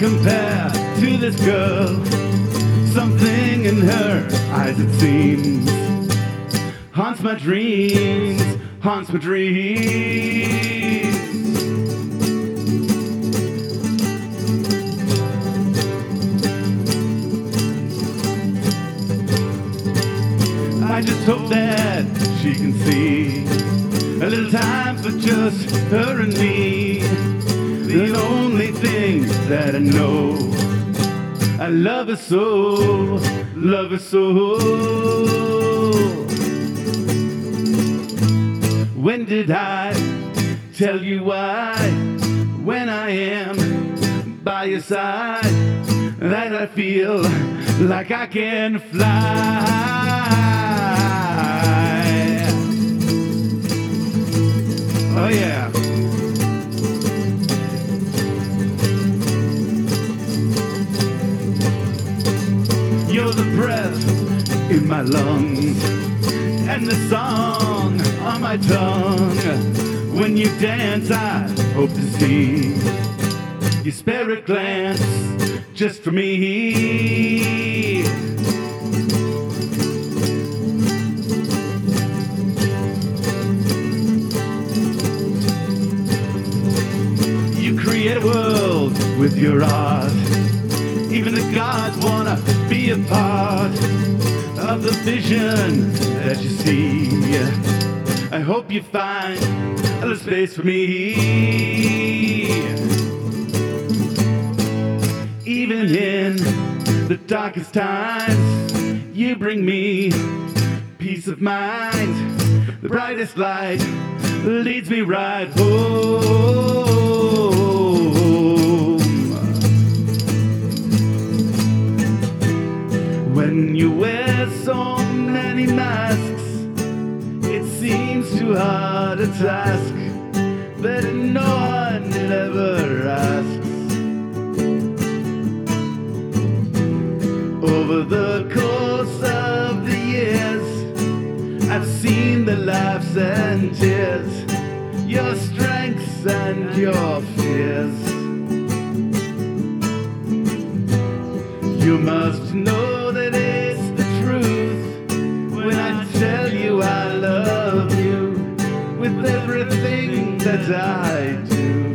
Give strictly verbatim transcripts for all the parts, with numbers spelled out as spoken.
compare to this girl. Something in her eyes, it seems, haunts my dreams, haunts my dreams. I just hope that she can see a little time for just her and me. The only thing that I know, I love her so, love her so. When did I tell you why? When I am by your side, that I feel like I can fly. Oh yeah. You're the breath in my lungs and the song on my tongue. When you dance, I hope to see your spare a glance just for me. You create a world with your art. Even the gods wanna be a part of the vision that you see. I hope you find a little space for me. Even in the darkest times, you bring me peace of mind. The brightest light leads me right home. When you wear so many masks, it seems too hard a task that no one ever asks. Over the course of the years, I've seen the laughs and tears, your strengths and your fears. You must know that it's the truth when I tell you I love you with everything that I do.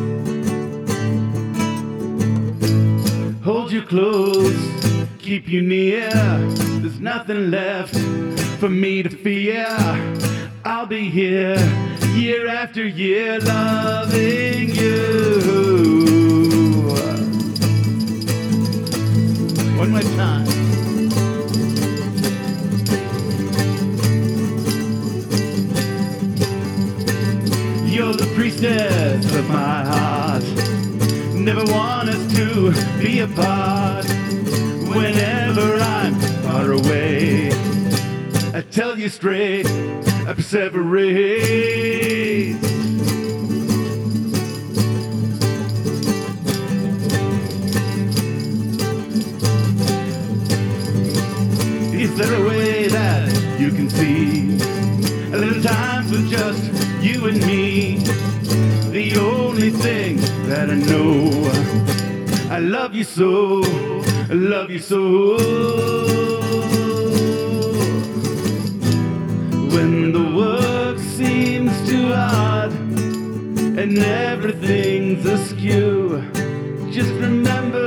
Hold you close, keep you near. There's nothing left for me to fear. I'll be here year after year loving you. One more time. You're the priestess of my heart. Never want us to be apart. Whenever I'm far away, I tell you straight, I perseverate. Is there a way that you can see a little time for just you and me? The only thing that I know, I love you so, I love you so. When the work seems too hard and everything's askew, just remember